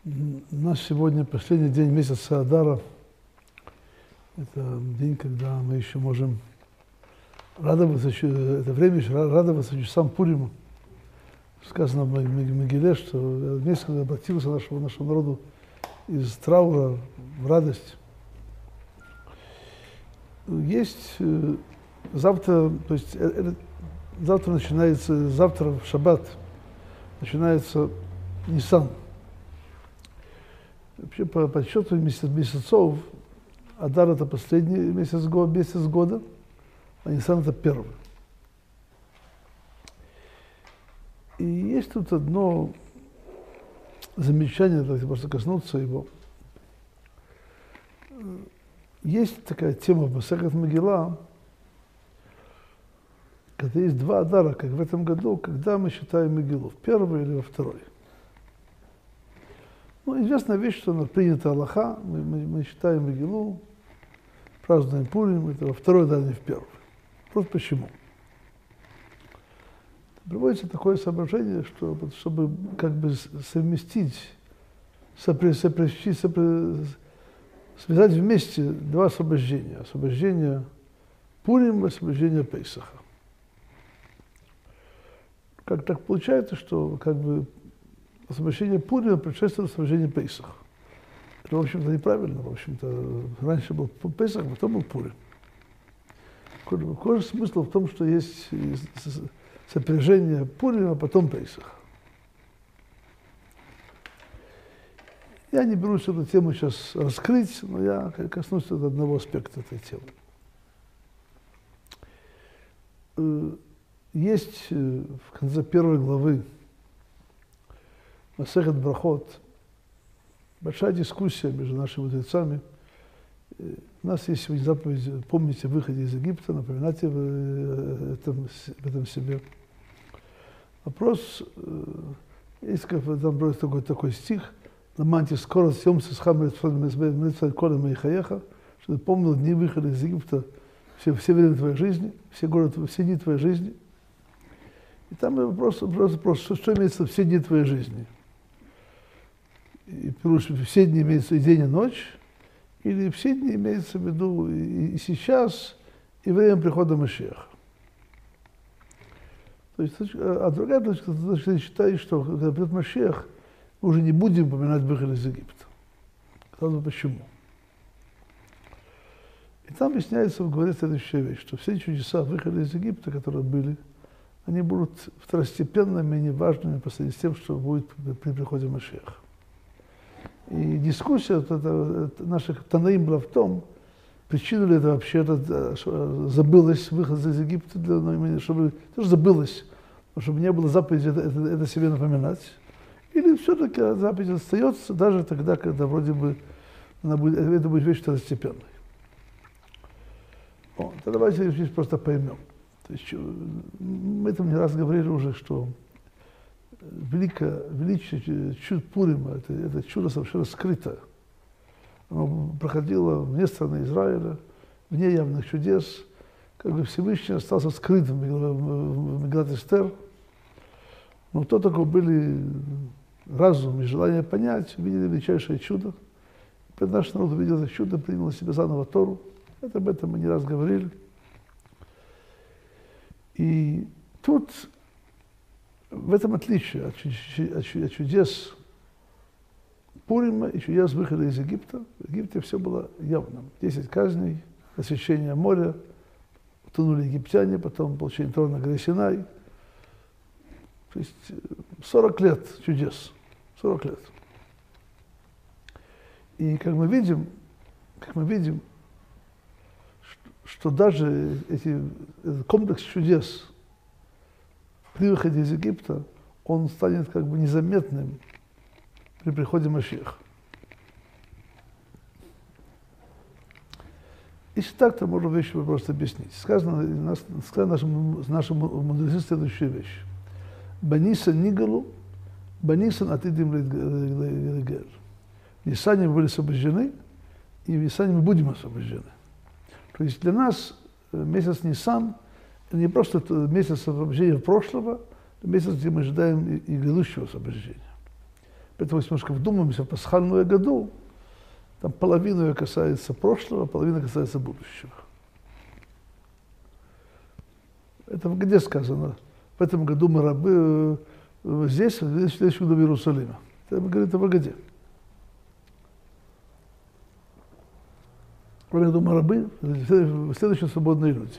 У нас сегодня последний день месяца Адара. Это день, когда мы еще можем радоваться, это время еще радоваться часам Пурима. Сказано в Мегиле, что месяц, когда обратился нашему народу из траура в радость. Есть завтра, то есть завтра начинается, завтра в шаббат начинается Нисан. Вообще, по подсчету месяцев, Адар – это последний месяц года, а Нисан – это первый. И есть тут одно замечание, давайте просто коснуться его. Есть такая тема в Масехет Мегила, когда есть два Адара, как в этом году, когда мы считаем Мегилу, в первый или во второй. Ну, известная вещь, что она принята Аллаха, мы считаем Мегилу, празднуем Пурим, это во второй, да, не в первый. Просто почему? Приводится такое соображение, что чтобы как бы совместить, связать вместе два освобождения. Освобождение Пурим и освобождение Пейсаха. Как так получается, что как бы освобождение Пурима предшествует освобождению Пейсаха. Это, в общем-то, неправильно. В общем-то, раньше был Пейсах, потом был Пурим. Какой же смысл в том, что есть сопряжение Пурима, а потом Пейсах? Я не берусь эту тему сейчас раскрыть, но я коснусь одного аспекта этой темы. Есть в конце первой главы Масехет Брахот большая дискуссия между нашими мудрецами. У нас есть сегодня заповедь «Помните о выходе из Египта», напоминайте в этом себе. Вопрос, есть там такой стих: «Ламанти скоро съемся с хамрецом кола моихаеха», что ты помнил дни выхода из Египта, все время твоей жизни, все дни твоей жизни. И там вопрос, что имеется все дни твоей жизни. И все дни имеется и день, и ночь, или все дни имеется в виду и сейчас, и время прихода Машиаха. То есть, а другая точка, ты считаешь, что когда придет Машиах, мы уже не будем упоминать выход из Египта. Почему? И там объясняется, говорит следующая вещь, что все чудеса выхода из Египта, которые были, они будут второстепенными, неважными по сравнению с тем, что будет при приходе Машиаха. И дискуссия наших Танаим была в том, причина ли это вообще забылось выход из Египта, чтобы тоже забылось, чтобы не было заповеди это себе напоминать. Или все-таки заповедь остается даже тогда, когда вроде бы это будет вещь второстепенной. Тогда давайте здесь просто поймем. То есть, мы этом не раз говорили уже, что величие чудо Пурима, это чудо совершенно скрытое. Оно проходило вне страны Израиля, вне явных чудес. Как бы Всевышний остался скрытым в Мегилат Эстер. Но то такое были разум и желание понять, видели величайшее чудо. И наш народ увидел это чудо, принял на себя заново Тору. Об этом мы не раз говорили. И тут в этом отличие от чудес Пурима и чудес выхода из Египта. В Египте все было явным. 10 казней, освящение моря, утонули египтяне, потом получение Торы на горе Синай. То есть 40 лет чудес. 40 лет. И как мы видим, что даже этот комплекс чудес при выходе из Египта, он станет как бы незаметным при приходе Машиаха. Если так, то можно вещи просто объяснить. Сказано нашим мудрецам следующую вещь. Банисан Нигалу, Банисан Атидим Легер. В Нисане мы были освобождены, и в Нисане мы будем освобождены. То есть для нас месяц Нисан это не просто месяц освобождения прошлого, это месяц, где мы ожидаем и грядущего освобождения. Поэтому, если немножко вдумаемся в пасхальную году, там половина ее касается прошлого, половина касается будущего. Это где сказано? В этом году мы рабы здесь, в следующем году в Иерусалиме. Это говорит о Агаде. В этом году мы рабы, в следующем свободные люди.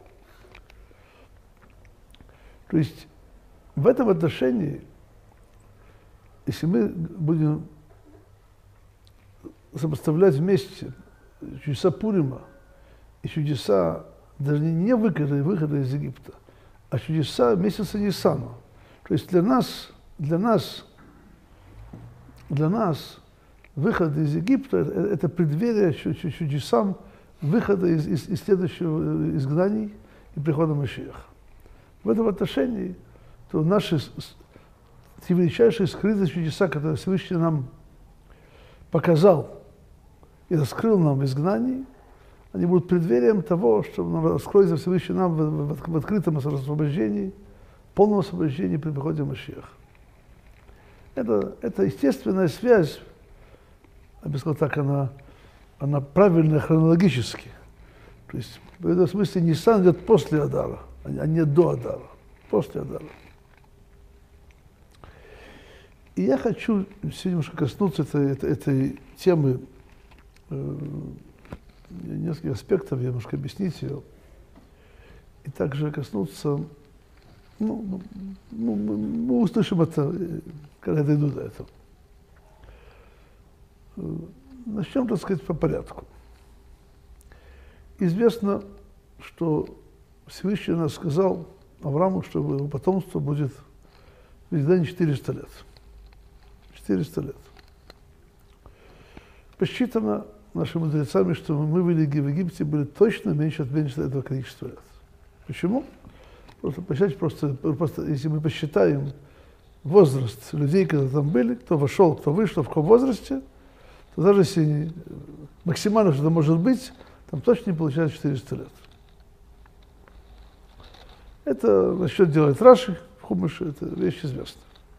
То есть в этом отношении, если мы будем сопоставлять вместе чудеса Пурима и чудеса даже не выхода из Египта, а чудеса месяца Ниссана. То есть для нас выход из Египта – это преддверие чудесам выхода из следующего изгнаний и прихода Машиаха. В этом отношении то наши те величайшие скрытые чудеса, которые Всевышний нам показал и раскрыл нам в изгнании, они будут преддверием того, что раскроется Всевышний нам в открытом освобождении, полном освобождении при приходе Машиаха. Это естественная связь, я бы сказал так, она правильная хронологически. То есть в этом смысле Ниссан идет после Адара, а не до Адара, после Адара. И я хочу сегодня немножко коснуться этой темы, несколько аспектов, я немножко объяснить ее, и также коснуться, мы услышим это, когда дойду до этого. Начнем, так сказать, по порядку. Известно, что Всевышний нас сказал Аврааму, что его потомство будет в изгнании 400 лет. 400 лет. Посчитано нашими мудрецами, что мы в Египте были точно меньше этого количества лет. Почему? Просто если мы посчитаем возраст людей, которые там были, кто вошел, кто вышел, в каком возрасте, то даже если максимально что-то может быть, там точно не получается 400 лет. Это расчет делает Раши в Хумыше, это вещь известная.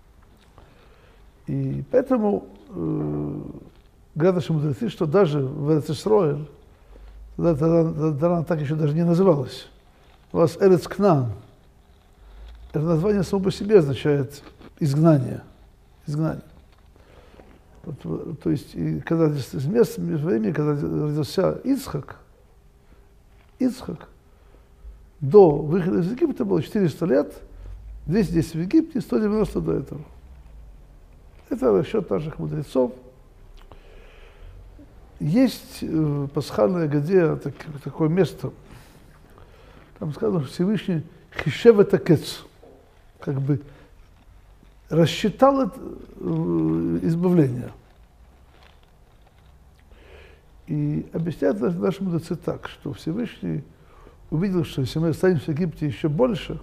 И поэтому говорят наши мудрецы, что даже в Эрец-Исроэль, тогда она так еще даже не называлась, у вас Эрец-Кнаан. Это название само по себе означает изгнание. Изгнание. То есть, и когда между времени, когда родился Ицхак, до выхода из Египта было 400 лет, 210 в Египте и 190 до этого. Это расчет наших мудрецов. Есть в пасхальной Агаде такое место, там сказано, что Всевышний хишев это кец, как бы рассчитал это избавление. И объясняют наши мудрецы так, что Всевышний увидел, что если мы останемся в Египте еще больше,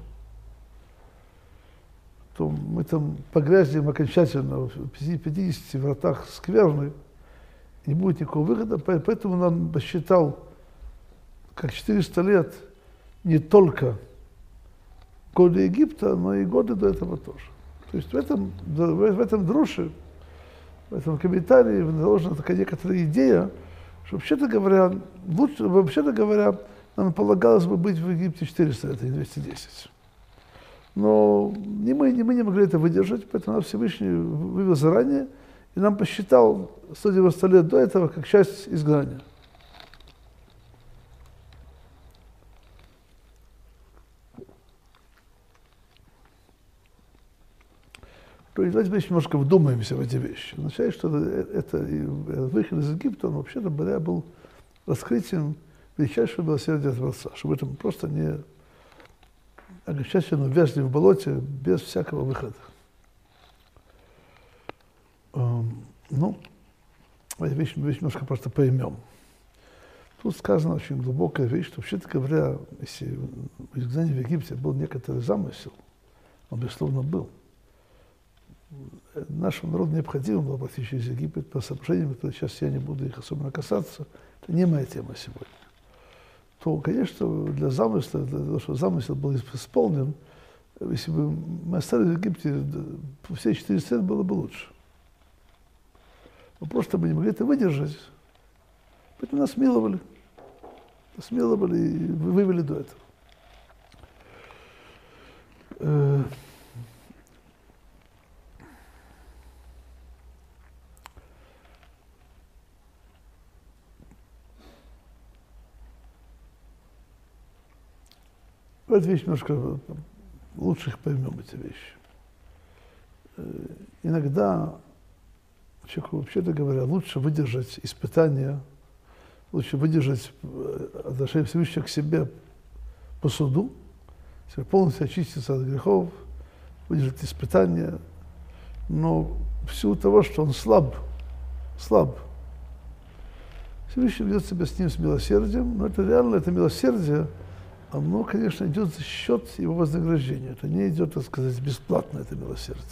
то мы там погрязнем окончательно в 50 вратах скверны, не будет никакого выхода, поэтому он посчитал, как 400 лет, не только годы Египта, но и годы до этого тоже. То есть в этом друше, в этом комментарии заложена такая некоторая идея, что вообще-то говоря, нам полагалось бы быть в Египте 400 лет, а не 210. Но мы не могли это выдержать, поэтому нас Всевышний вывел заранее, и нам посчитал 190 лет до этого как часть изгнания. То есть давайте немножко вдумаемся в эти вещи. Означает, что выход из Египта, он вообще-то был раскрытием величайшего милосердия Творца, чтобы это просто не окончательно увязли в болоте без всякого выхода. Вещь немножко просто поймем. Тут сказана очень глубокая вещь, что вообще-то говоря, если в изгнании в Египте был некоторый замысел, он, безусловно, был. Нашему народу необходимо было пройти через Египет по соображениям, которые сейчас я не буду их особенно касаться, это не моя тема сегодня. То, конечно, для того, чтобы замысел был исполнен, если бы мы остались в Египте все 400 лет, было бы лучше. Мы просто бы не могли это выдержать. Поэтому нас миловали. Нас миловали и вывели до этого. Давайте вещи немножко лучше их поймем, эти вещи. Иногда человеку, вообще-то говоря, лучше выдержать испытания, лучше выдержать отношение Всевышнего к себе по суду, полностью очиститься от грехов, выдержать испытания, но в силу того, что он слаб, Всевышний ведет себя с ним с милосердием, но это реально, это милосердие, оно, конечно, идет за счет его вознаграждения. Это не идет, так сказать, бесплатно, это милосердие.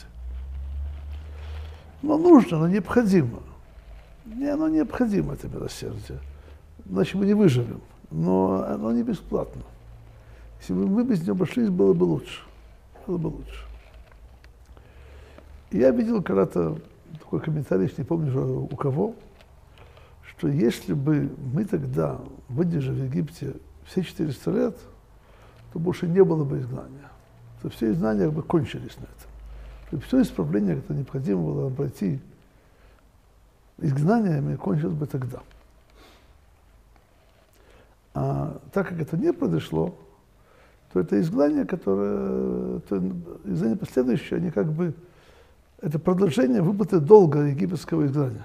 Но нужно, оно необходимо. Оно необходимо, это милосердие. Иначе мы не выживем. Но оно не бесплатно. Если бы мы без него обошлись, было бы лучше. Было бы лучше. И я видел когда-то такой комментарий, не помню уже у кого, что если бы мы тогда выдержали в Египте все 400 лет, то больше не было бы изгнания. То все изгнания бы кончились на этом. И все исправление, которое необходимо было нам пройти изгнаниями, кончилось бы тогда. А так как это не произошло, то это изгнание, изгнание последующее, они как бы, это продолжение выплаты долга египетского изгнания.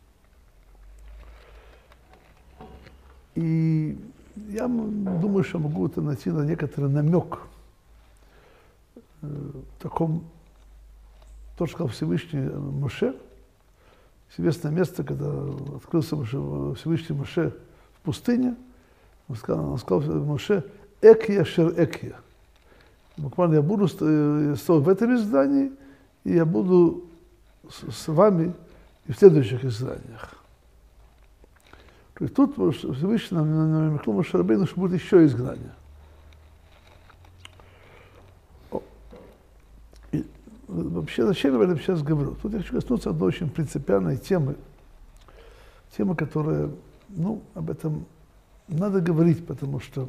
И я думаю, что могу это найти на некоторый намек в таком, то, что сказал Всевышний Моше, известное место, когда открылся Всевышний Моше в пустыне, он сказал Моше: «Экия шер экия». Буквально я буду стоять в этом издании, и я буду с вами и в следующих изданиях. То есть тут Всевышний намекнул Моше Рабейну, что будет еще изгнание. И вообще, зачем я об этом сейчас говорю? Тут я хочу коснуться одной очень принципиальной темы, которая, об этом надо говорить, потому что...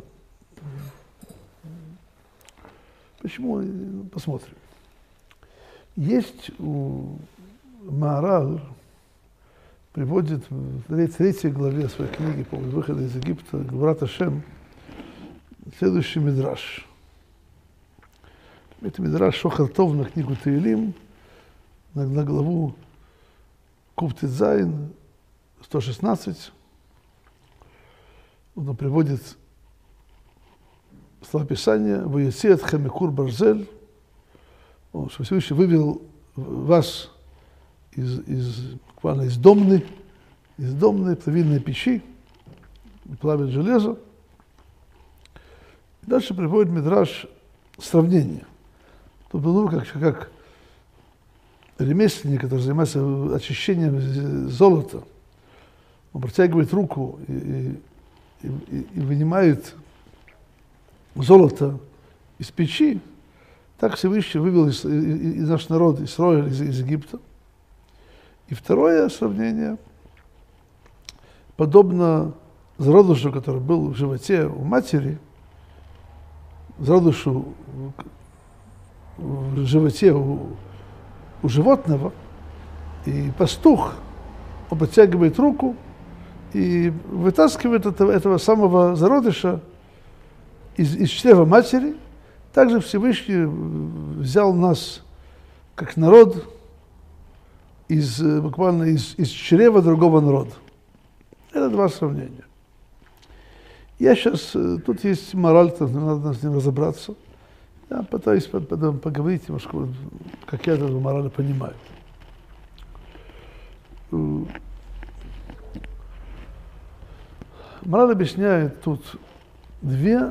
Почему? Посмотрим. Есть у Маораль, приводит в 3 главе своей книги по выходу из Египта, Гвурат Ашем, следующий мидраш. Это мидраш Шохар Тов на книгу Теилим, на главу Кув Тет Зайн, 116. Он приводит слова Писания: «Ваеци этхем микур барзель», что Всевышний вывел вас буквально из домной плавильной печи, плавит железо. И дальше приводит мидраш сравнение. Тут как ремесленник, который занимается очищением золота, он протягивает руку и вынимает золото из печи, так Всевышний вывел из наш народ, из Египта. И второе сравнение, подобно зародышу, который был в животе у матери, зародышу в животе у животного, и пастух, он протягивает руку и вытаскивает этого самого зародыша из чрева матери. Также Всевышний взял нас, как народ, буквально из чрева другого народа. Это 2 сравнения. Я сейчас, тут есть мораль, надо с ним разобраться. Я пытаюсь потом поговорить немножко, как я эту мораль понимаю. Мораль объясняет тут две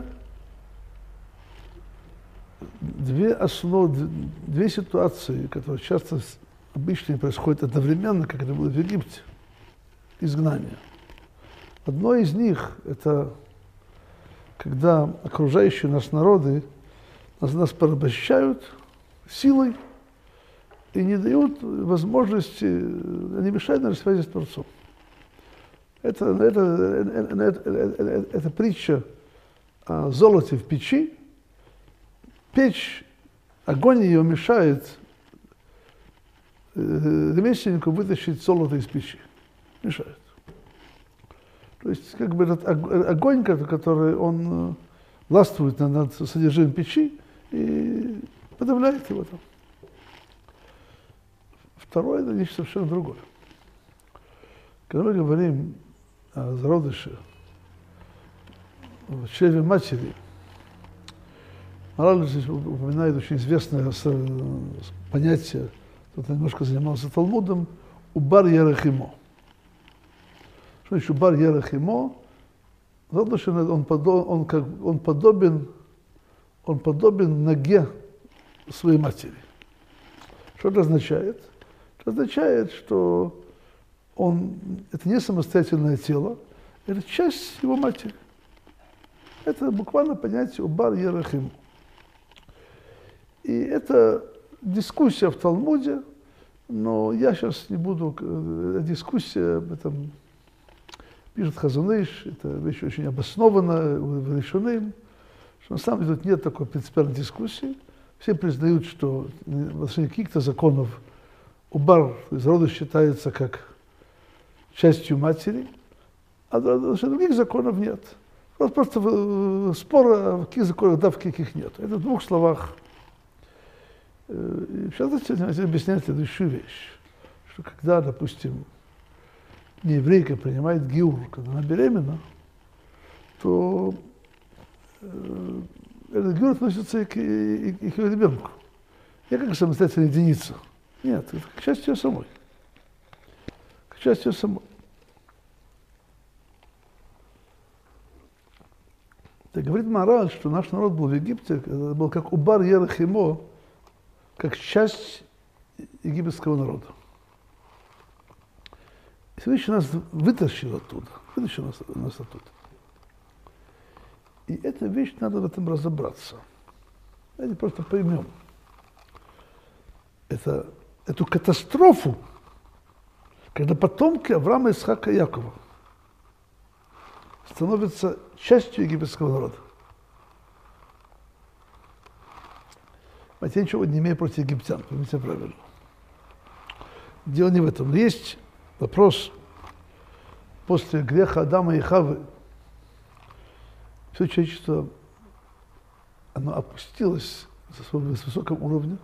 ситуации, которые часто обычно происходят одновременно, как это было в Египте, изгнание. Одно из них – это когда окружающие нас народы нас порабощают силой и не дают возможности, они мешают нашей связи с Творцом. Это притча о золоте в печи. Печь, огонь ее мешает ремесленнику вытащить золото из печи. Мешает. То есть, как бы этот огонь, который он властвует над содержимым печи и подавляет его там. Второе, это нечто совершенно другое. Когда мы говорим о зародыше в чреве матери, Мараль здесь упоминает очень известное понятие, кто-то немножко занимался Талмудом, убар ярахимо. Что значит убар ярахимо? Зародыш, он подобен ноге своей матери. Что это означает? Это означает, что это не самостоятельное тело, это часть его матери. Это буквально понятие убар ярахимо. И это дискуссия в Талмуде, но я сейчас не буду... Дискуссия об этом пишет Хазон Иш, это вещь очень обоснованная, решенным, что на самом деле тут нет такой принципиальной дискуссии. Все признают, что в отношении каких-то законов убар, зародыш считается как частью матери, а в отношении других законов нет. Просто спор, в каких законах да, в каких нет. Это в двух словах. Сейчас объясняет следующую вещь, что когда, допустим, нееврейка принимает гиур, когда она беременна, то этот гиур относится и к ее ребенку. Не как самостоятельная единица. Нет, это к части ее самой. К части ее самой. Так говорит Мараль, что наш народ был в Египте, это был как убар ярахимо, как часть египетского народа. Всевышний нас вытащил оттуда, вытащил нас оттуда. И эта вещь, надо в этом разобраться. Давайте просто поймем. Эту катастрофу, когда потомки Авраама, Исхака и Якова становятся частью египетского народа. Я ничего не имею против египтян, поймите правильно. Дело не в этом. Но есть вопрос, после греха Адама и Хавы, все человечество, оно опустилось с высокого уровня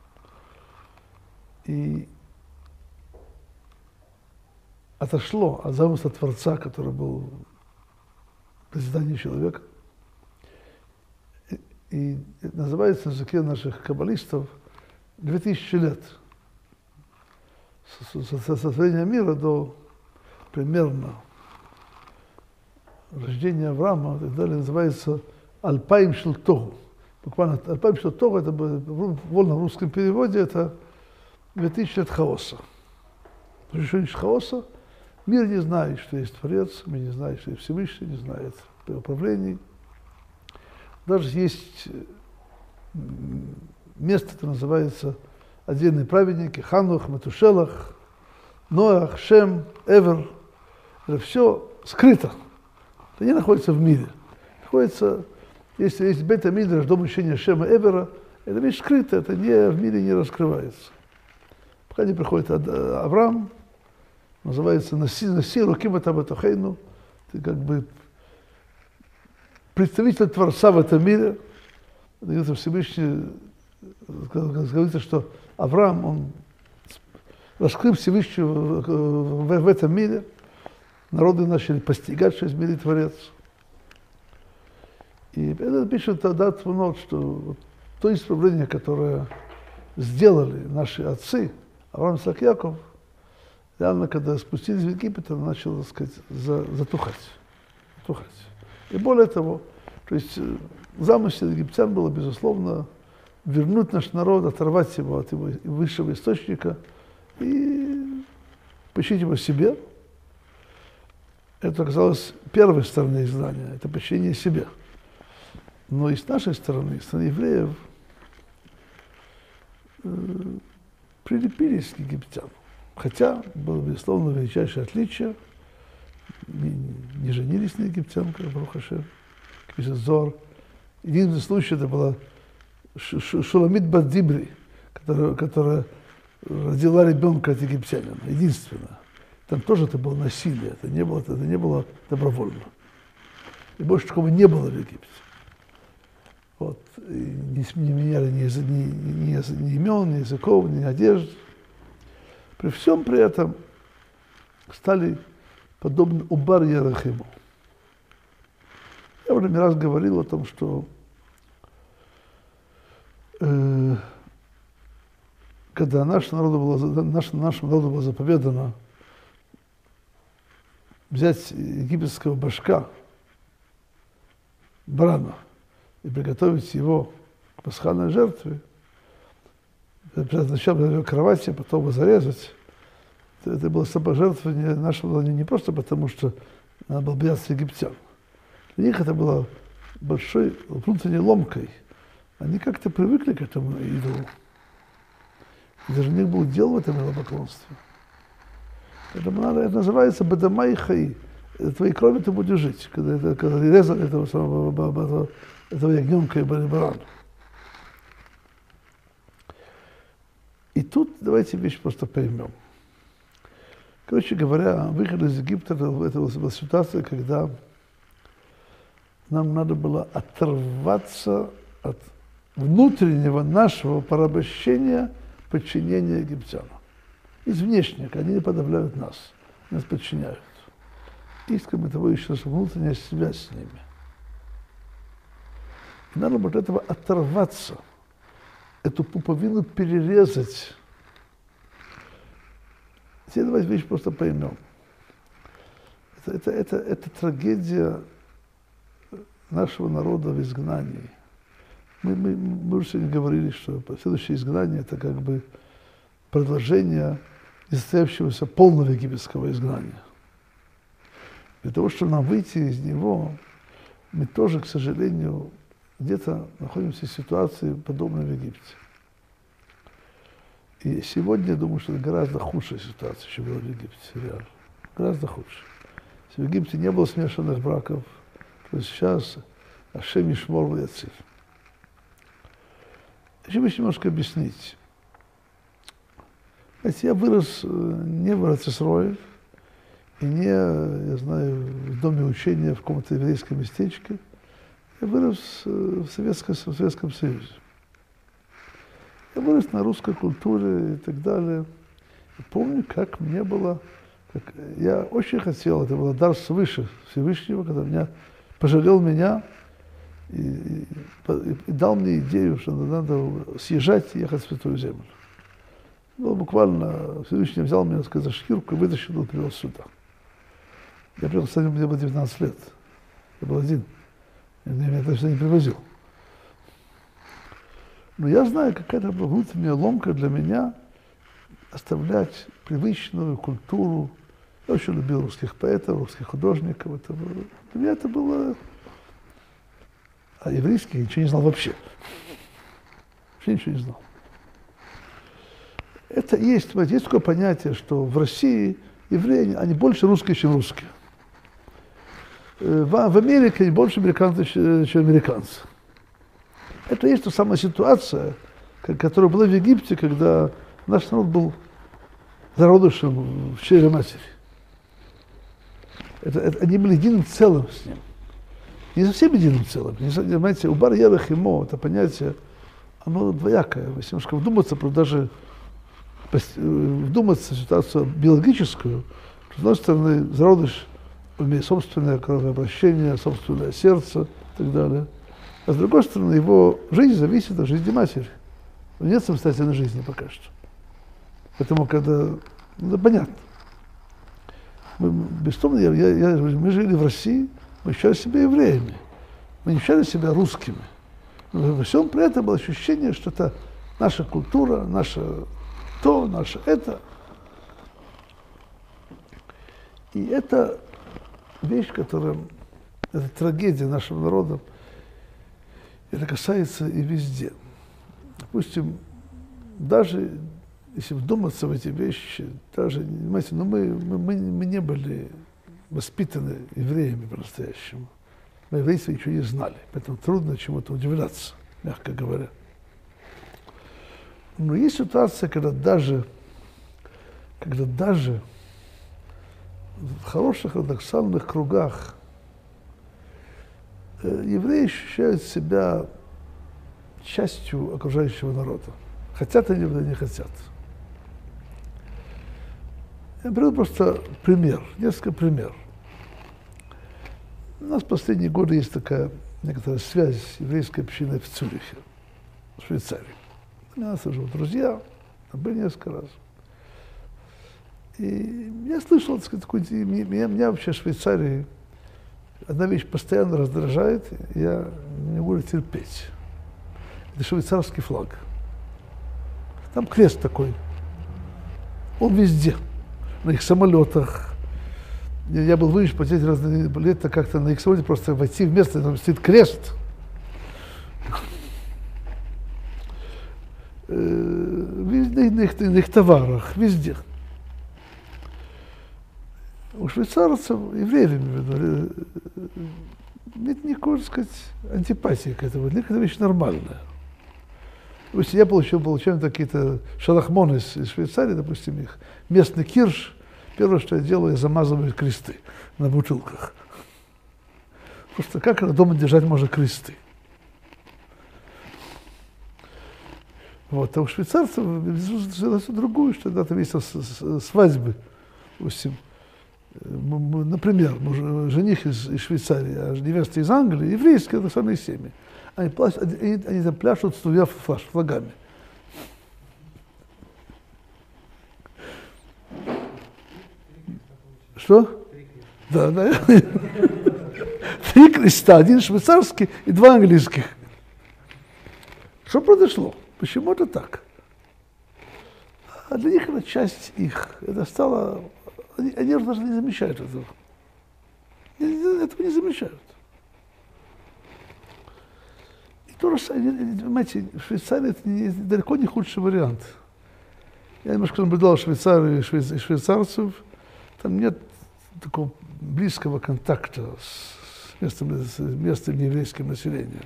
и отошло от замысла Творца, который был созданием человека. И называется на языке наших каббалистов 2000 лет со сотворения мира до примерно рождения Авраама и так далее, называется Альпаим шел Тогу. Буквально Альпаим шел Тогу, это в вольном русском переводе, это 2000 лет хаоса. Что есть хаоса? Мир не знает, что есть Творец, мир не знает, что есть Всевышний, не знает управлений. Даже есть место, это называется отдельные праведники, Ханух, Матушелах, Ноах, Шем, Эвер. Это все скрыто. Это не находится в мире. Находится, если есть Бейт-Мидраш, дом учения Шема Эвера, это вещь скрытая, это в мире не раскрывается. Пока не приходит Авраам, называется «Наси руким это батахейну», ты как бы представитель Творца в этом мире. Говорится, Всевышний, говорится, что Авраам, он раскрыл Всевышнего в этом мире, народы начали постигать, что есть в мире Творец. И это пишет тогда Твунот, что то исправление, которое сделали наши отцы, Авраам, Исаак, Яков, реально, когда спустились в Египет, оно начало, так сказать, затухать. И более того, то есть замысел египтян было, безусловно, вернуть наш народ, оторвать его от его высшего источника и починить его себе. Это оказалось первой стороной изгнания, это подчинение себе. Но и с нашей стороны, с стороны евреев, прилепились к египтянам. Хотя было, безусловно, величайшее отличие. Не женились на египтянках, Барух Ашем, Зор. Единственный случай это была Шуламит бат Дибри, которая родила ребенка от египтянина. Единственное. Там тоже это было насилие, это не было добровольно. И больше такого не было в Египте. Вот. И не меняли ни имен, ни языков, ни одежд. При всем при этом стали подобны Убар Ярахиму. Я уже не раз говорил о том, что когда нашему народу было заповедано взять египетского башка, барана, и приготовить его к пасхальной жертве, сначала на кровати, потом его зарезать, это было самопожертвование нашего не просто потому, что надо было бояться египтян. Для них это было большой внутренней ломкой. Они как-то привыкли к этому идолу. И даже у них был дел в этом идолопоклонстве. Это называется бадамай хаи. Твоей крови ты будешь жить, когда резали этого ягненка и барана. И тут давайте вещь просто поймем. Короче говоря, выход из Египта это была ситуация, когда нам надо было оторваться от внутреннего нашего порабощения, подчинения египтянам. Из внешних, они не подавляют нас подчиняют. Есть, кроме того, еще внутренняя связь с ними. И надо от этого оторваться, эту пуповину перерезать. Теперь давайте вещь просто поймем. Это трагедия нашего народа в изгнании. Мы уже сегодня говорили, что следующее изгнание – это как бы продолжение несостоявшегося полного египетского изгнания. Для того, чтобы нам выйти из него, мы тоже, к сожалению, где-то находимся в ситуации, подобной в Египте. И сегодня, я думаю, что это гораздо худшая ситуация, чем была в Египте, реально. Гораздо худше. Если в Египте не было смешанных браков, то сейчас Ашем Ишмор Ваяциль. Хочу немножко объяснить. Знаете, я вырос не в Эрец-Исроэль, и не, я знаю, в доме учения в каком-то еврейском местечке. Я вырос в Советском Союзе. Я вырос на русской культуре и так далее. И помню, как мне было... Я очень хотел, это был дар свыше Всевышнего, когда меня пожалел меня и дал мне идею, что надо съезжать и ехать в Святую Землю. Ну, буквально Всевышний взял меня, сказал, за шкирку и вытащил и привел сюда. Я приехал, кстати, мне было 19 лет. Я был один. Меня точно не привозил. Но я знаю, какая-то была внутренняя ломка для меня оставлять привычную культуру. Я очень любил русских поэтов, русских художников. Для меня это было... А еврейский я ничего не знал вообще. Вообще ничего не знал. Это есть такое понятие, что в России евреи, они больше русские, чем русские. В Америке они больше американцев, чем американцы. Это есть та самая ситуация, которая была в Египте, когда наш народ был зародышем в чреве матери. Они были единым целым с ним. Не совсем единым целым. Понимаете, Убар Ярахимо, это понятие, оно двоякое. Если немножко вдуматься, даже вдуматься в ситуацию биологическую, то, с одной стороны, зародыш имеет собственное кровообращение, собственное сердце и так далее. А с другой стороны, его жизнь зависит от жизни матери. Нет самостоятельной жизни пока что. Поэтому, когда... Ну, понятно. Мы жили в России, мы считали себя евреями. Мы не считали себя русскими. Но во всем при этом было ощущение, что это наша культура, наше то, наше это. И это вещь, которая... Это трагедия нашего народа. Это касается и везде. Допустим, даже если вдуматься в эти вещи, даже, понимаете, но мы не были воспитаны евреями по-настоящему. Мы еврейство ничего не знали, поэтому трудно чему-то удивляться, мягко говоря. Но есть ситуация, когда даже в хороших ортодоксальных кругах евреи ощущают себя частью окружающего народа. Хотят они или не хотят. Я приведу просто пример, несколько примеров. У нас в последние годы есть такая некоторая связь с еврейской общиной в Цюрихе, в Швейцарии. У нас живут друзья, там были несколько раз. И я слышал, так сказать, меня вообще в Швейцарии одна вещь постоянно раздражает, я не могу терпеть. Это швейцарский флаг. Там крест такой. Он везде. На их самолетах. Я был вынужден потеть разные лета как-то на их самолете просто войти в место, там стоит крест. На их товарах, везде. У швейцарцев, евреев, нет никакой, так сказать, антипатии к этому. Для них это вещь нормальная. Допустим, я получаю какие-то шалахмоны из Швейцарии, допустим, их местный кирш. Первое, что я делаю, я замазываю кресты на бутылках. Просто как дома держать можно кресты? Вот. А у швейцарцев другое, что когда-то весил свадьбы, допустим, например, жених из Швейцарии, а невеста из Англии, еврейские, это самые семьи. Они там пляшут с двумя флагами. Что? Да. Три креста, один швейцарский и два английских. Что произошло? Почему это так? А для них это часть их. Это стало... Они даже не замечают этого. Этого не замечают. И то же самое, понимаете, в Швейцарии это далеко не худший вариант. Я немножко наблюдал Швейцарию и швейцарцев. Там нет такого близкого контакта с местным еврейским населением.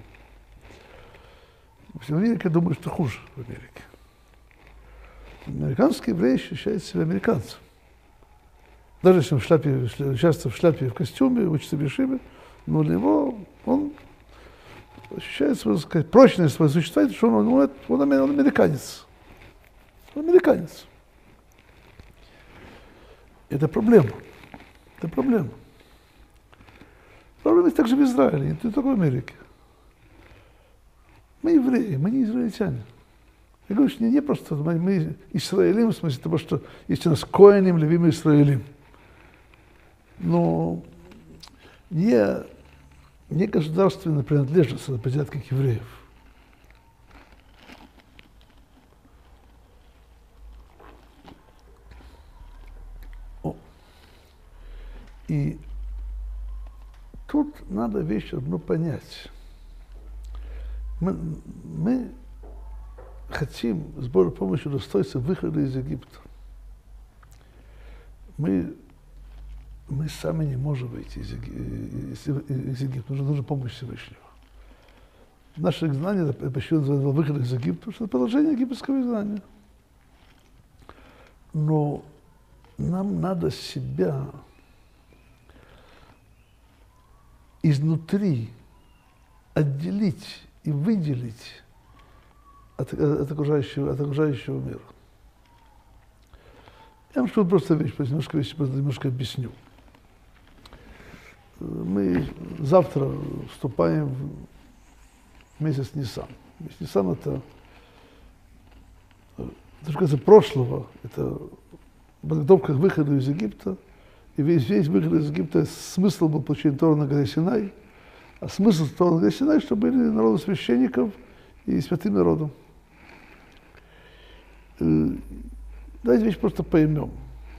В Америке, я думаю, что хуже в Америке. Американский еврей ощущает себя американцем. Даже если он участвует в шляпе и в костюме, учится в ешиве, но для него он ощущает свою, сказать, прочность своего существования, что он американец. Он американец. Это проблема. Это проблема. Проблема есть также в Израиле, не только в Америке. Мы евреи, мы не израильтяне. Я говорю, что не просто мы Исраилим, в смысле того, что есть у нас коэним, левим Исраилим. Но не государственная принадлежность от порядках евреев. И тут надо вещь одну понять. Мы хотим с Божьей помощью достоиться выхода из Египта. Мы сами не можем выйти из Египта. Нужна помощь Всевышнего. Наше изгнание, почему называется выход из Египта, потому что это продолжение египетского изгнания. Но нам надо себя изнутри отделить и выделить от окружающего мира. Я вам скажу просто вещь, немножко объясню. Мы завтра вступаем в месяц Нисан. Месяц Нисан это что касается прошлого, это подготовка к выходу из Египта. И весь выход из Египта, смысл был получен Тору на горе Синай. А смысл Торы на горе Синай, чтобы были народу священников и святым народом. Давайте вещь просто поймем.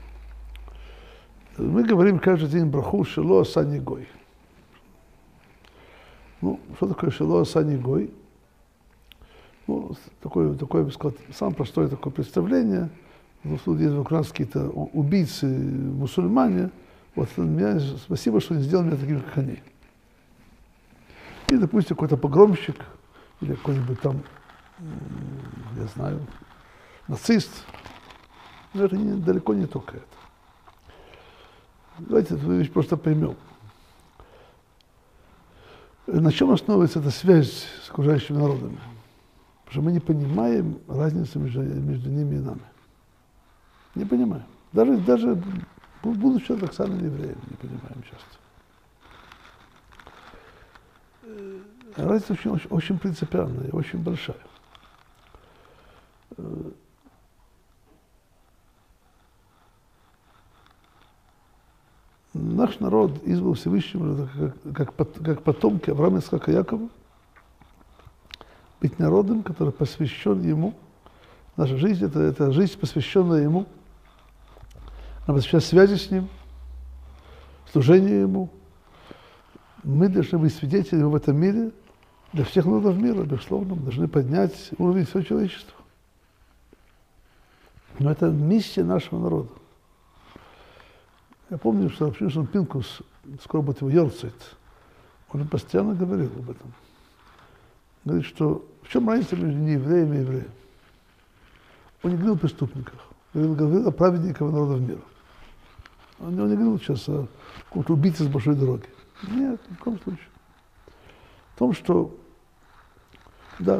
Мы говорим каждый день браху шело асани гой. Ну, что такое шело асани гой? Ну, такое, я бы сказал, самое простое такое представление. Тут есть вокруг нас какие-то убийцы, мусульмане. Вот меня, спасибо, что не сделали меня таким, как они. И, допустим, какой-то погромщик или какой-нибудь там, я знаю, нацист. Но это далеко не только это. Давайте эту вещь просто поймем. На чем основывается эта связь с окружающими народами? Потому что мы не понимаем разницы между ними и нами. Не понимаем. Даже будучи ортодоксальными евреями, не понимаем часто. Разница очень принципиальная, очень большая. Наш народ избрал Всевышнего как потомки Авраама, Ицхака, Якова, быть народом, который посвящен Ему. Наша жизнь – это жизнь, посвященная Ему. Она посвящена связи с Ним, служению Ему. Мы должны быть свидетелями в этом мире для всех народов мира, безусловно. Мы должны поднять уровень всего человечества. Но это миссия нашего народа. Я помню, что Шимшон Пинкус, скоро будет его Йорцайт, он постоянно говорил об этом. Говорит, что в чем разница между неевреем и евреем? Он не говорил о преступниках, он говорил о праведниках народов мира. Он не говорил сейчас о каком-то убийце с большой дороги. Нет, ни в коем случае. В том, что, да,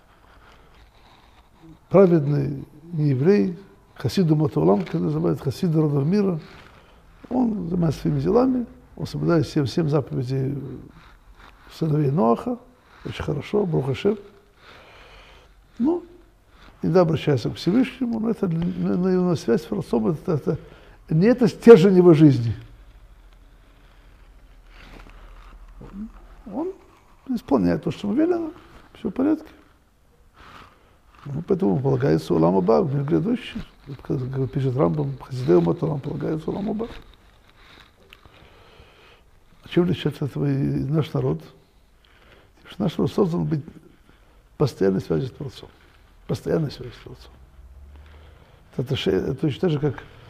праведный нееврей, хасид умот олам, как называют, хасид народов мира, он занимается своими делами, он соблюдает всем заповедей сыновей Ноаха, очень хорошо, Барух Ашем. Ну, иногда обращается к Всевышнему, но это на связь с Творцом, это не это стержень его жизни. Он исполняет то, что ему велено, все в порядке. Ну, поэтому полагается Улам Аба, в мир грядущий. Как пишет Рамбам, Хасидей умот олам, полагается Улам Аба. А чем отличается этого и наш народ? Потому что наш народ создан быть в постоянной связи с Творцом. Постоянной связи с Творцом. Это точно так же,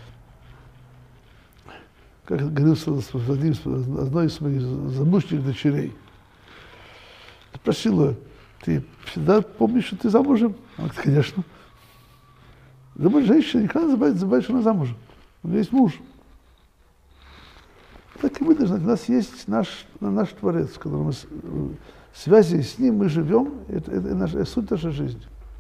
как говорил одной из своих замужних дочерей. Спросила, ты всегда помнишь, что ты замужем? Она говорит, конечно. Женщина никогда не забывает, что она замужем. У нее есть муж. Так и мы должны. У нас есть наш Творец, в котором мы в связи с ним мы живем, это суть нашей жизни.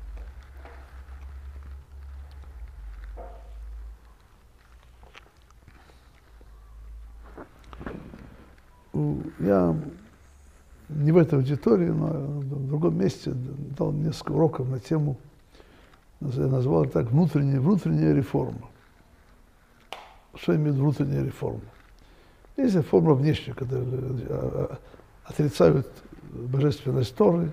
Я не в этой аудитории, но в другом месте дал несколько уроков на тему, я назвал это так, внутренняя реформа. Что имеет внутренняя реформа? Есть реформа внешняя, когда отрицают божественность Торы,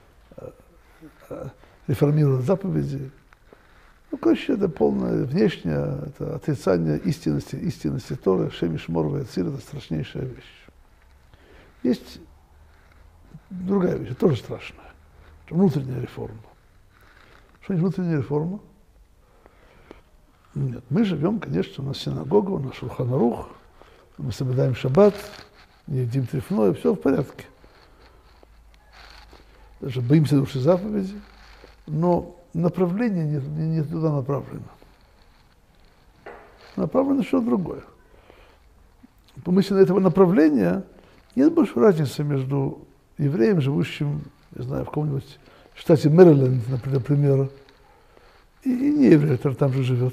реформируют заповеди. Ну, короче, это полное внешнее, это отрицание истинности Торы, Шем Йишмор ве'Яцир, это страшнейшая вещь. Есть другая вещь, тоже страшная. Внутренняя реформа. Что есть внутренняя реформа? Нет, мы живем, конечно, у нас синагога, у нас Шулхан Арух, мы соблюдаем шаббат, не едим трефное, все в порядке. Даже боимся души заповеди, но направление не туда направлено. Направлено что-то другое. Помысленно этого направления нет большой разницы между евреем, живущим, не знаю, в каком-нибудь штате Мэриленд, например, и неевреем, который там же живет.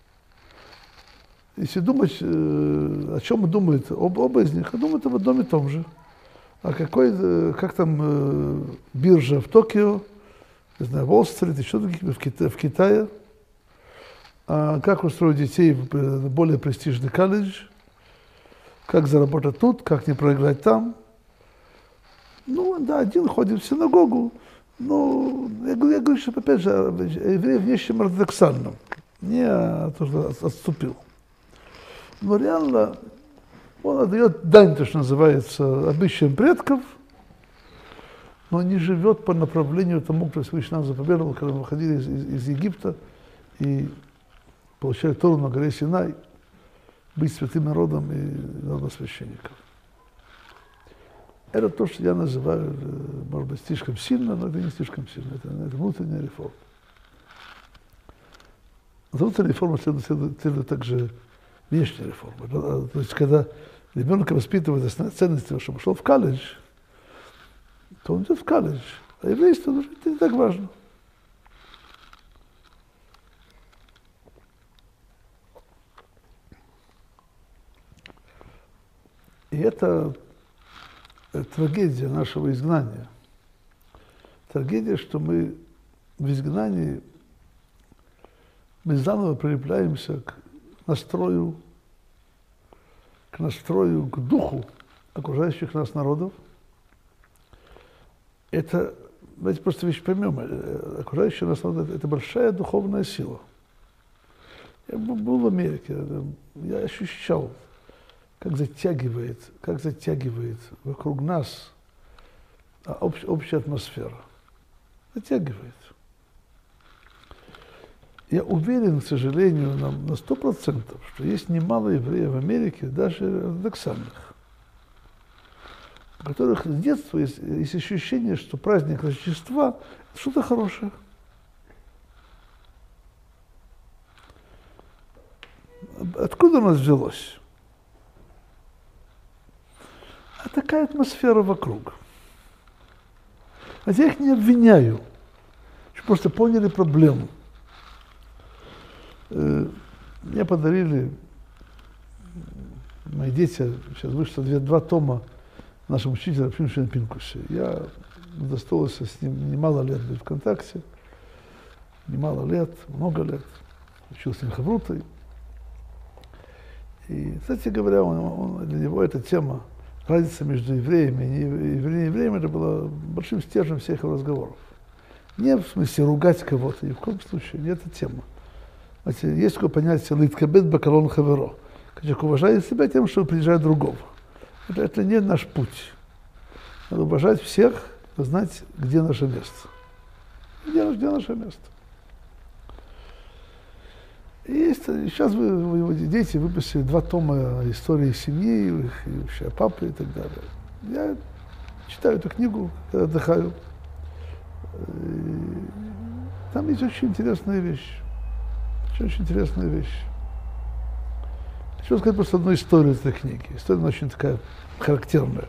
Если думать, о чем думают оба из них, думают об одном и том же. А как там биржа в Токио, не знаю, в Уолл-стрит, еще в Китае, а как устроить детей в более престижный колледж, как заработать тут, как не проиграть там. Ну, да, один ходит в синагогу, но я говорю, что, опять же, еврей внешнем ортодоксальном, не то, что отступил. Но реально он отдает дань, то, что называется, обычаям предков, но не живет по направлению тому, кто Всевышний нам заповедовал, когда мы выходили из Египта и получали Тору на горе Синай, быть святым народом и народом священников. Это то, что я называю, может быть, слишком сильно, но это не слишком сильно, это внутренняя реформа. За внутренней реформой следует также внешняя реформа. То есть, когда ребенка воспитывает основные ценности, чтобы шел в колледж, то он идет в колледж. А еврейство это не так важно. И это трагедия нашего изгнания. Трагедия, что мы в изгнании, мы заново прилепляемся к настрою, к духу окружающих нас народов. Это, давайте просто вещь поймем, окружающие нас народы – это большая духовная сила. Я был в Америке, я ощущал, как затягивает вокруг нас общая атмосфера. Затягивает. Я уверен, к сожалению, на 100%, что есть немало евреев в Америке, даже ортодоксальных, у которых с детства есть ощущение, что праздник Рождества – это что-то хорошее. Откуда оно взялось? А такая атмосфера вокруг. Хотя я их не обвиняю, что просто поняли проблему. Мне подарили, мои дети, сейчас вышло 2 тома нашему учителю Пиншина Пинкусе. Я удостоился с ним немало лет быть в контакте, много лет, учился с ним хаврутой. И, кстати говоря, для него эта тема, разница между евреями и неевреями, это было большим стержнем всех его разговоров. Не в смысле ругать кого-то, ни в коем случае, не эта тема. Знаете, есть такое понятие «литкабет бакалон хаверо». Человек уважает себя тем, что приезжает другого. Это не наш путь. Надо уважать всех, знать, где наше место. Где наше место. И сейчас его дети выпустили 2 тома истории семьи, и вообще о папе и так далее. Я читаю эту книгу, когда отдыхаю. И там есть очень интересная вещь. Очень интересная вещь. Хочу сказать просто одну историю из этой книги. История очень такая характерная.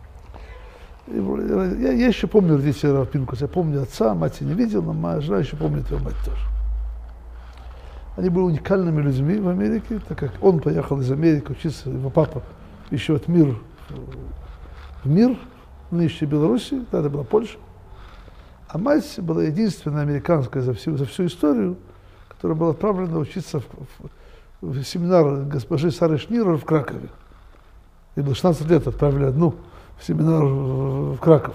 Я еще помню родителей Рава Пинкуса. Я помню отца, мать я не видел, но моя жена еще помнит его мать тоже. Они были уникальными людьми в Америке, так как он поехал из Америки учиться, его папа еще в мир, в нынешней Беларуси, тогда это была Польша. А мать была единственная американская за всю историю, которая была отправлена учиться в семинар госпожи Сары Шнирер в Кракове. И было 16 лет отправили одну в семинар в Краков.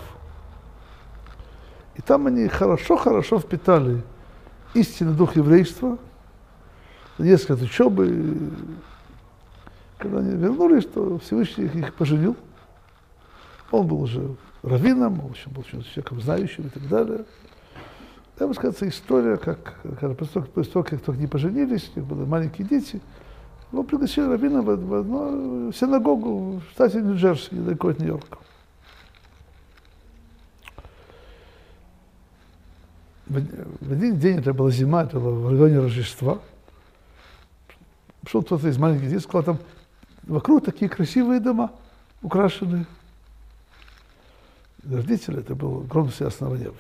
И там они хорошо впитали истинный дух еврейства, несколько лет учебы. Когда они вернулись, то Всевышний их поженил. Он был уже раввином, он был человеком знающим и так далее. Я бы сказать, история, после того, как они поженились, у них были маленькие дети, его пригласили раввина в одну синагогу в штате Нью-Джерси, недалеко от Нью-Йорка. В один день, это была зима, это было в районе Рождества, пришел кто-то из маленьких детей, сказал, там вокруг такие красивые дома, украшенные. Для родителей это было громко ясного неба.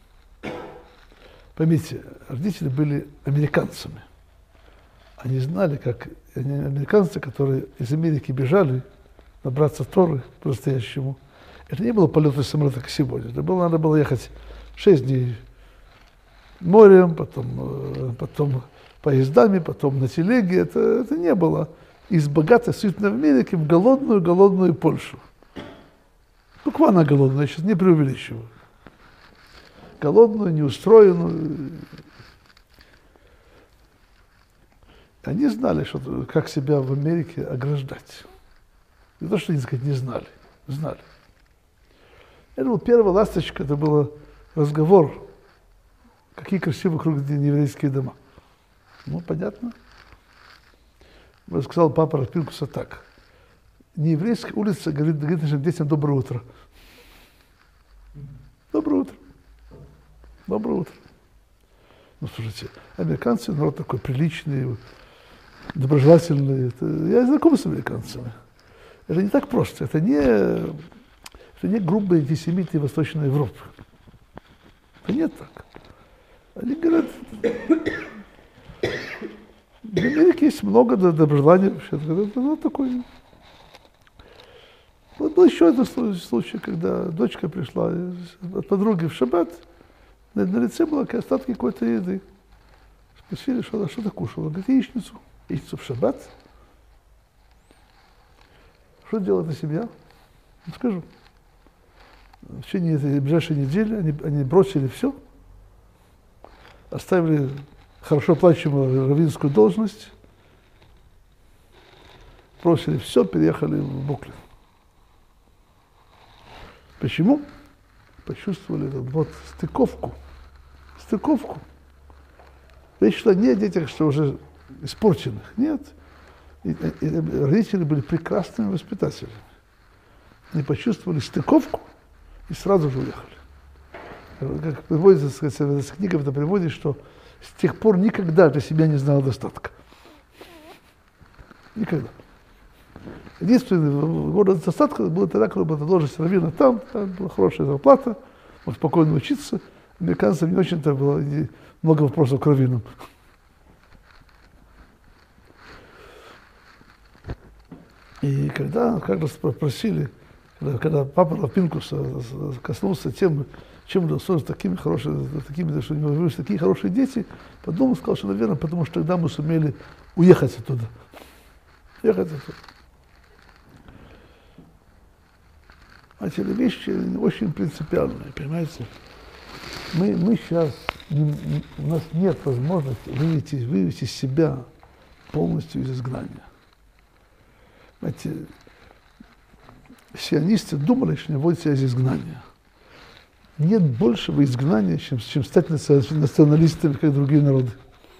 Поймите, родители были американцами. Они знали, как американцы, которые из Америки бежали набраться Торы по-настоящему. Это не было полета самолета, как сегодня. Надо было ехать 6 дней морем, потом поездами, потом на телеге. Это не было из богатой, сытной Америки в голодную Польшу. Буквально голодную, я сейчас не преувеличиваю. Голодную, неустроенную. Они знали, как себя в Америке ограждать. Не то, что они, сказать, не знали. Знали. Это был первая ласточка, это был разговор, какие красивые круглые еврейские дома. Ну, понятно. Сказал папа Рафпинкуса так. Нееврейская улица говорит нашим детям доброе утро. Доброе утро. Доброе утро. Ну, слушайте, американцы народ такой приличный, доброжелательный. Я знаком с американцами. Это не так просто. Это не грубые антисемиты Восточной Европы. Это не так. Они говорят, в Америке есть много доброжелания. Это такой. Вот был еще один случай, когда дочка пришла от подруги в шаббат, на лице было остатки какой-то еды. Спросили, что ты кушала? Она говорит, яичницу. Яичницу в шаббат. Что делает эта семья? Ну, скажу. В течение ближайшей недели они бросили все, оставили хорошо оплачиваемую раввинскую должность, бросили все, переехали в Бруклин. Почему? Почувствовали вот стыковку. Речь шла не о детях, что уже испорченных. Нет. И родители были прекрасными воспитателями. Они почувствовали стыковку и сразу же уехали. Как приводится, с книгой это приводит, что с тех пор никогда для себя не знал достатка. Никогда. Единственный город достатка был тогда, когда была должность раввина там была хорошая зарплата, мог спокойно учиться. Американцам не очень-то было много вопросов к раввинам. И когда раз спросили, когда папа Рафпинкуса коснулся темы, чем удостоились такими хорошими, что у него появились такие хорошие дети, подумал, сказал, что, наверное, потому что тогда мы сумели уехать оттуда. А эти вещи очень принципиальные, понимаете? Мы сейчас, у нас нет возможности вывести себя полностью из изгнания. Знаете, сионисты думали, что не вводят себя из изгнания. Нет большего изгнания, чем стать националистами, как другие народы.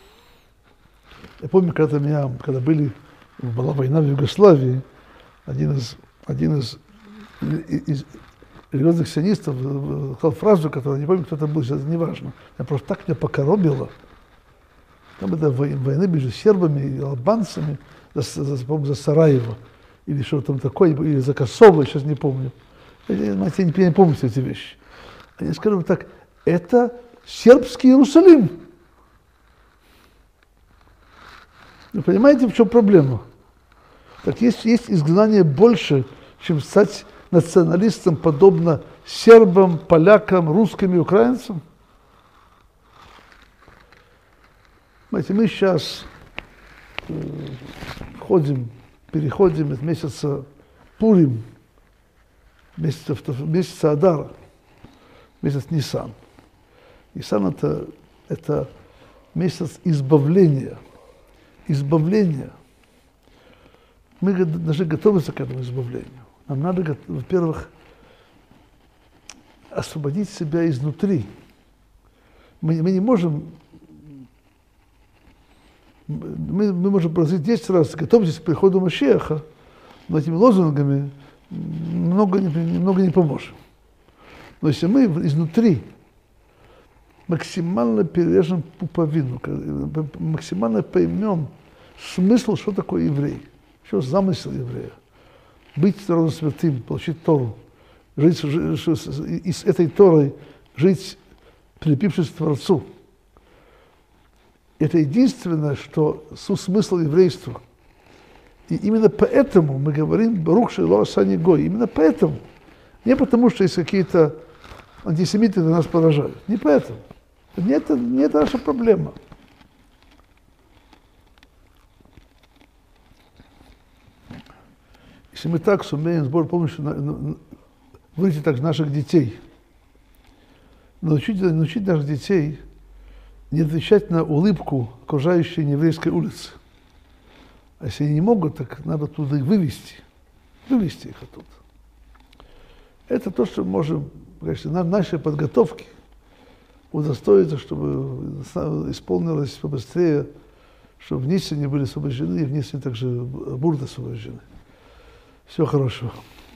Я помню, когда была война в Югославии, один из религиозных сионистов сказал фразу, которую, не помню, кто это был, сейчас не важно. Я просто так меня покоробило. Там это войны между сербами и албанцами за Сараево. Или что там такое, или за Косово, сейчас не помню. Я не помню все эти вещи. Они скажут так, это сербский Иерусалим. Вы понимаете, в чем проблема? Так есть изгнание больше, чем стать националистом, подобно сербам, полякам, русским и украинцам. Знаете, мы сейчас переходим от месяца Пурим, месяца Адара, месяц Нисан. Нисан это месяц избавления. Мы должны готовиться к этому избавлению. Нам надо, во-первых, освободить себя изнутри. Мы не можем... Мы можем просить 10 раз, готовьтесь к приходу Машиаха, но этими лозунгами много не поможем. Но если мы изнутри максимально перережем пуповину, максимально поймем смысл, что такое еврей, что замысел еврея, быть народом святым, получить Тору, жить и с этой Торой жить, прилепившись к Творцу. Это единственное, что смысл еврейства. И именно поэтому мы говорим «Барух шело асани гой». Именно поэтому. Не потому, что есть какие-то антисемиты на нас поражают. Не поэтому. Не это наша проблема. Если мы так сумеем с Божьей помощью выйти так наших детей, научить наших детей не отвечать на улыбку окружающей еврейской улицы. А если они не могут, так надо туда их вывести их оттуда. Это то, что мы можем, конечно, на нашей подготовке удостоиться, чтобы исполнилось побыстрее, чтобы в Ниссане были освобождены, и в Ниссане также бурды освобождены. Всего хорошего.